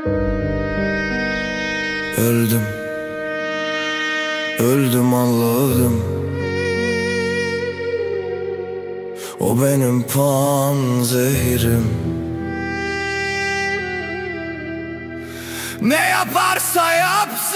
Öldüm, öldüm Allah'ım. O benim panzehirim. Ne yaparsa yapsın,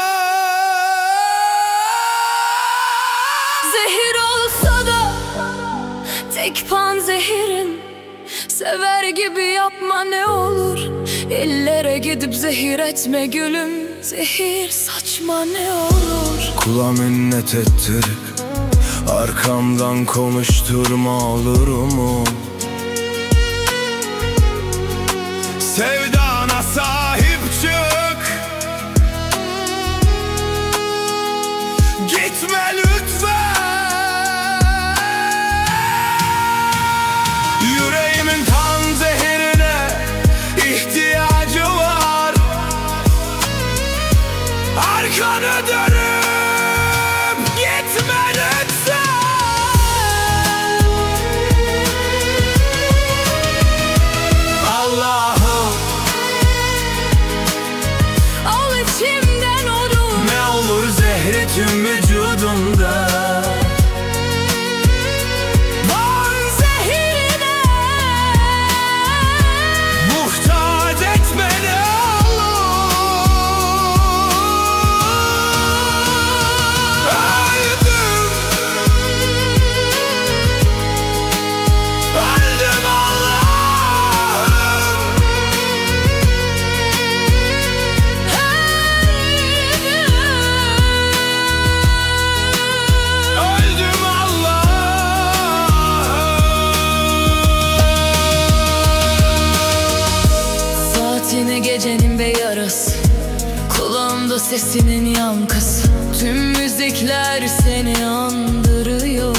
zehir olsa da tek panzehirim. Sever gibi yapma ne olur, ellere gidip zehir etme gülüm. Zehir saçma ne olur. kula minnet ettirip arkamdan konuşturma olur mu? Sevdana sahip çık, gitme lütfen. Yüreğimin panzehirine ihtiyacı var. Arkanı dönüp gitme lütfen. Allah'ım, Al içimden onu, ne olur zehri tüm vücudumda. panzehirine Muhtaç etme ne olur. Öldüm, öldüm Allah'ım. Öldüm Allah'ım. Saatini gecenin ve yarısı, kulağımda sesinin yankısı. Tüm müzikler seni andırıyor.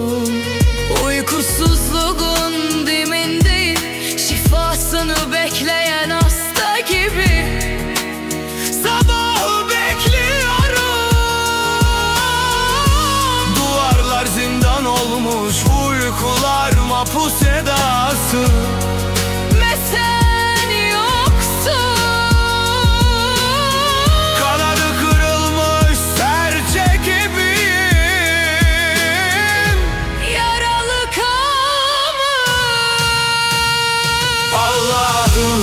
Uykusuzluğun dimindeyim, şifasını bekleyen hasta gibi. Sabahı bekliyorum. Duvarlar zindan olmuş, uykular mapus edası. Ve sen yoksun. Kanadı kırılmış serçe gibiyim. Yaralı kalmış. Allah'ım,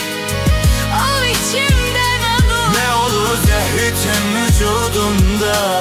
Al içimden onu, ne olur zehri tüm vücudumda.